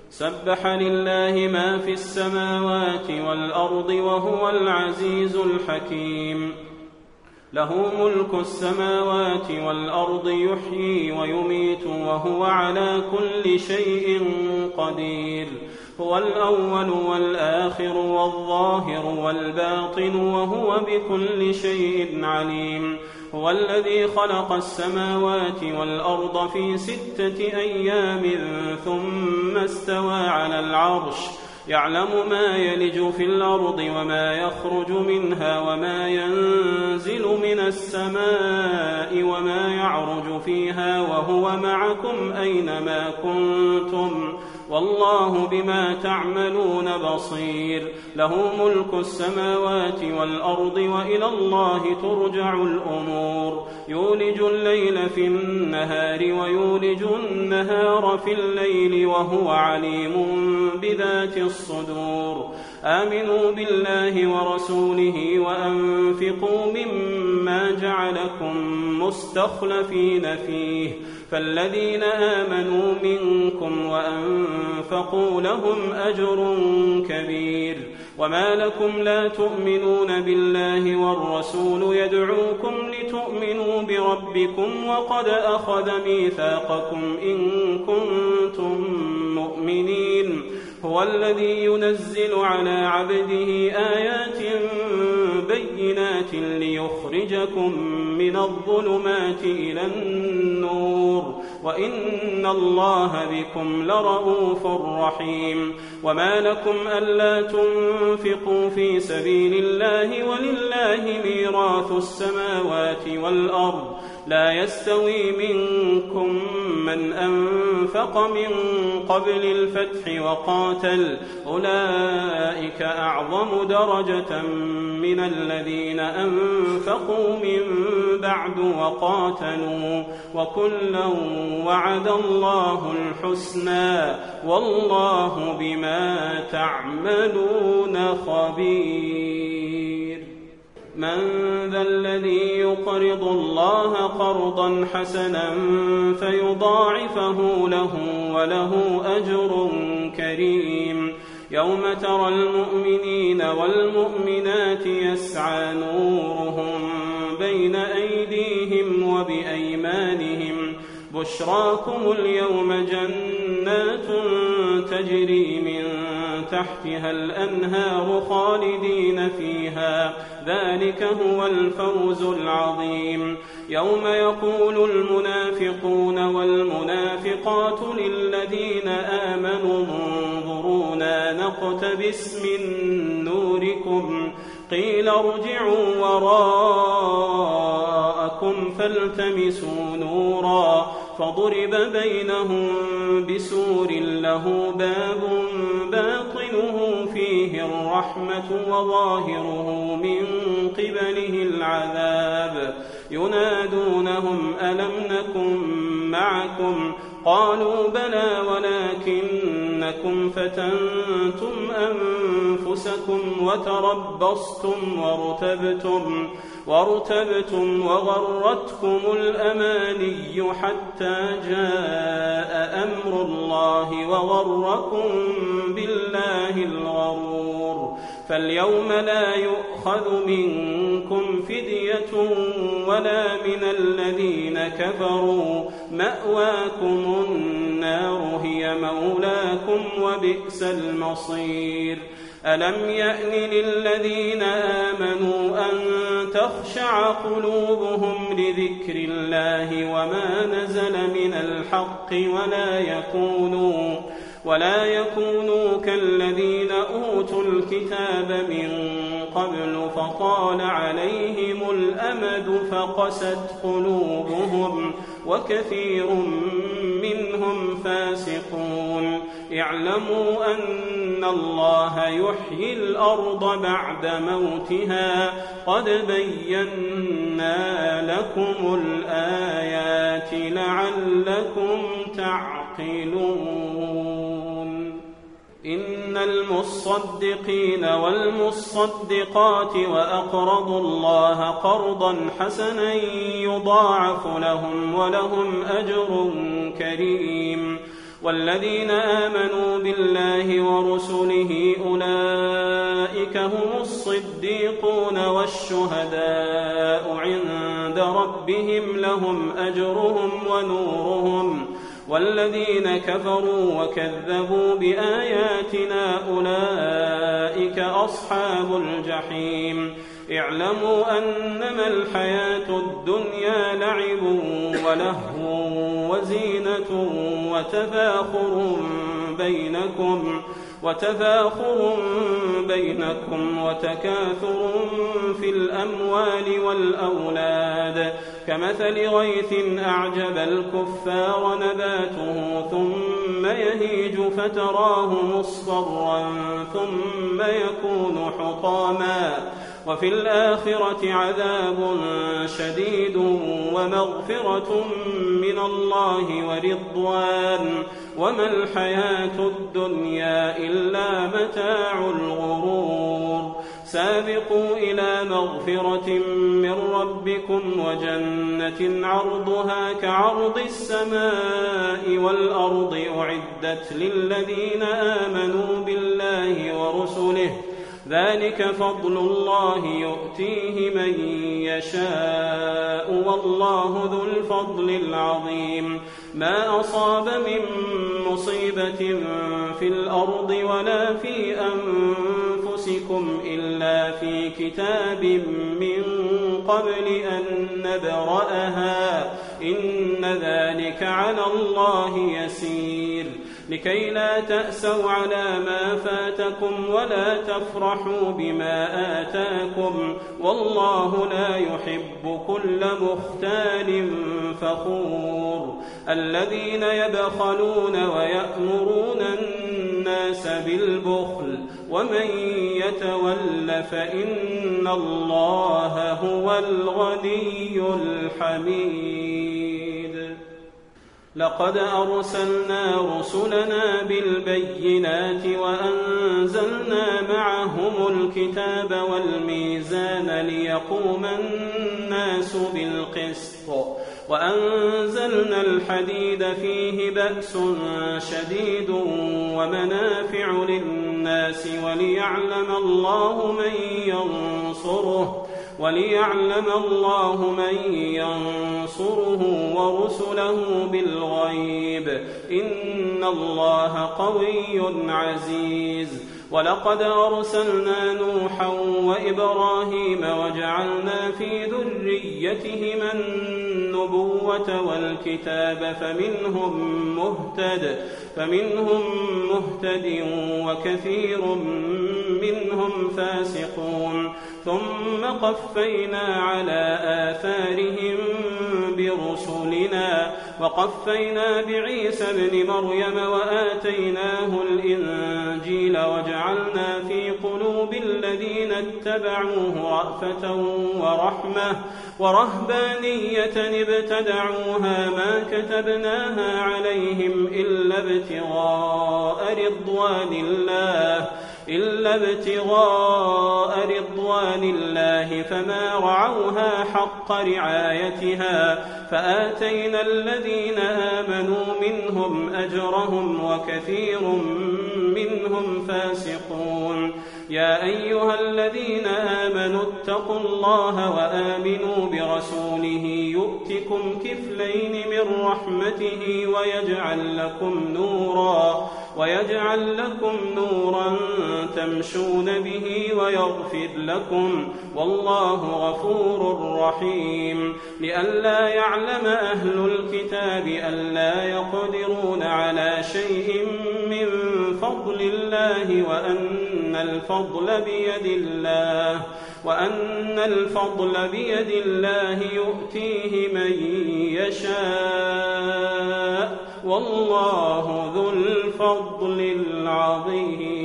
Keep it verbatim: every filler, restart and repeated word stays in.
سبح لله ما في السماوات والأرض وهو العزيز الحكيم. له ملك السماوات والأرض يحيي ويميت وهو على كل شيء قدير. هو الأول والآخر والظاهر والباطن وهو بكل شيء عليم. هو الذي خلق السماوات والأرض في ستة أيام ثم استوى على العرش يعلم ما يلج في الأرض وما يخرج منها وما ينزل من السماء وما يعرج فيها وهو معكم أينما كنتم والله بما تعملون بصير. له ملك السماوات والأرض وإلى الله ترجع الأمور. يولج الليل في النهار ويولج النهار في الليل وهو عليم بذات الصدور. آمنوا بالله ورسوله وأنفقوا مما جعلكم مستخلفين فيه فالذين آمنوا منكم وأنفقوا لهم أجر كبير. وما لكم لا تؤمنون بالله والرسول يدعوكم لتؤمنوا بربكم وقد أخذ ميثاقكم إن كنتم مؤمنين. هو الذي ينزل على عبده آيات بينات ليخرجكم من الظلمات إلى النور وإن الله بكم لرءوف رحيم. وما لكم ألا تنفقوا في سبيل الله ولله ميراث السماوات والأرض لا يستوي منكم من أنفق من قبل الفتح وقاتل أولئك أعظم درجة من الذين أنفقوا من بعد وقاتلوا وكلا وعد الله الحسنى والله بما تعملون خبير. من ذا الذي يقرض الله قرضا حسنا فيضاعفه له وله أجر كريم. يوم ترى المؤمنين والمؤمنات يسعى نورهم بين أيديهم وبأيمانهم بشراكم اليوم جنات تجري من تحتها الأنهار خالدين فيها ذلك هو الفوز العظيم. يوم يقول المنافقون والمنافقات للذين آمنوا انظرونا نقتبس من نوركم قيل ارجعوا وراءكم فالتمسوا نورا فضرب بينهم بسور له باب باطنه فيه الرحمة وظاهره من قبله العذاب. ينادونهم ألم نكن معكم قالوا بلى ولكنكم فتنتم أنفسكم وتربصتم وارتبتم وارتبتم وغرتكم الأماني حتى جاء أمر الله وغركم بالله الغرور. فاليوم لا يؤخذ منكم فدية ولا من الذين كفروا مأواكم النار هي مولاكم وبئس المصير. ألم يأن للذين آمنوا أن تخشع قلوبهم لذكر الله وما نزل من الحق ولا يكونوا ولا يكونوا كالذين أوتوا الكتاب من قبل فطال عليهم الأمد فقست قلوبهم وكثير منهم فاسقون. اعلموا أن الله يحيي الأرض بعد موتها قد بينا لكم الآيات لعلكم تعقلون. إن المصدقين والمصدقات وأقرضوا الله قرضا حسنا يضاعف لهم ولهم أجر كريم. والذين آمنوا بالله ورسله أولئك هم الصديقون والشهداء عند ربهم لهم أجرهم ونورهم والذين كفروا وكذبوا بآياتنا أولئك أصحاب الجحيم اعلموا أنما الحياة الدنيا لعب ولهو وزينة وتفاخر بينكم وتفاخر بينكم وتكاثر في الأموال والأولاد كمثل غيث أعجب الكفار نباته ثم يهيج فتراه مصفرا ثم يكون حطاما وفي الآخرة عذاب شديد ومغفرة من الله ورضوان وما الحياة الدنيا إلا متاع الغرور سابقوا إلى مغفرة من ربكم وجنة عرضها كعرض السماء والأرض أعدت للذين آمنوا بالله ورسله ذلك فضل الله يؤتيه من يشاء والله ذو الفضل العظيم ما أصاب من مصيبة في الأرض ولا في أنفسكم إلا في كتاب من قبل أن نبرأها إن ذلك على الله يسير لكي لا تأسوا على ما فاتكم ولا تفرحوا بما آتاكم والله لا يحب كل مختال فخور الذين يبخلون ويأمرون الناس بالبخل ومن يتول فإن الله هو الغني الحميد لقد أرسلنا رسلنا بالبينات وأنزلنا معهم الكتاب والميزان ليقوم الناس بالقسط وأنزلنا الحديد فيه بأس شديد ومنافع للناس وليعلم الله من ينصره وليعلم الله من ينصره ورسله بالغيب إن الله قوي عزيز ولقد أرسلنا نوحا وإبراهيم وجعلنا في ذريتهما النبوة والكتاب فمنهم مهتد فمنهم مهتد وكثير منهم فاسقون ثم قفينا على آثارهم برسلنا وقفينا بعيسى ابن مريم وآتيناه الإنجيل وجعلنا في قلوب الذين اتبعوه رأفة ورحمة ورهبانية ابتدعوها ما كتبناها عليهم إلا ابتغاء رضوان الله إلا ابتغاء رضوان الله فما رعوها حق رعايتها فآتينا الذين آمنوا منهم أجرهم وكثير منهم فاسقون يا أيها الذين آمنوا اتقوا الله وآمنوا برسوله يؤتكم كفلين من رحمته ويجعل لكم نورا ويجعل لكم نورا تمشون به ويغفر لكم والله غفور رحيم لئلا يعلم أهل الكتاب ألا يقدرون على شيء من فضل الله وأن الفضل بيد الله وأن الفضل بيد الله يؤتيه من يشاء والله ذو الفضل العظيم.